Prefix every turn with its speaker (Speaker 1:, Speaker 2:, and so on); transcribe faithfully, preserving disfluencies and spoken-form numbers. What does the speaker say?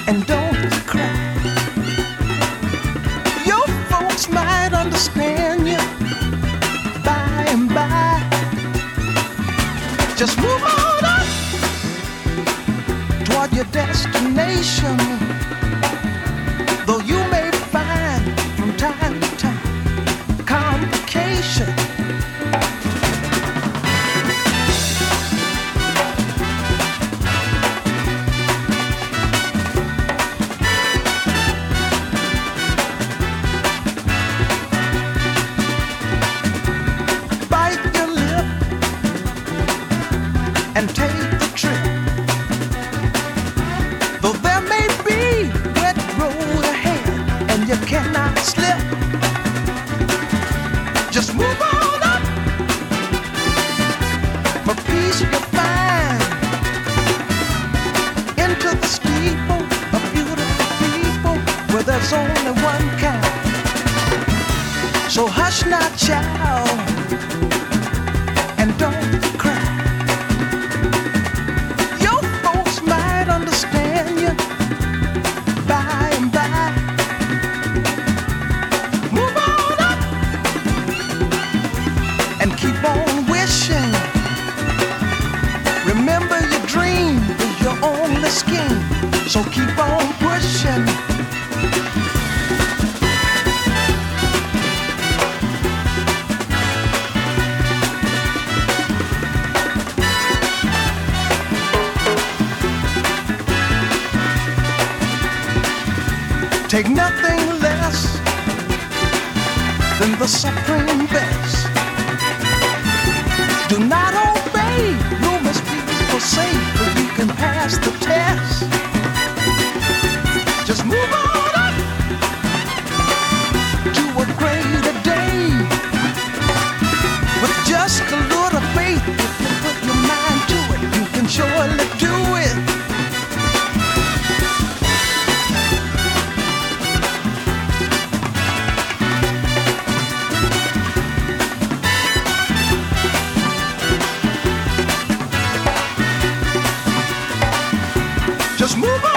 Speaker 1: and don't cry. Your folks might understand you by and by. Just move on up toward your destination. Though you may find from time to time complication. Bite your lip and take the trip. Though there may be wet road ahead and you cannot slip, just move on up. For peace you find into the steeple of beautiful people where there's only one kind. So hush not, child, and don't cry. Your folks might understand you by and by. Move on up and keep on wishing. Remember your dream is your only scheme, so keep on pushing. Take nothing less than the supreme best. Do not obey rumors people say, but you can pass the test. Just move on up to a greater day. With just a little faith, if you put your mind to it, you can surely do it. Just move on.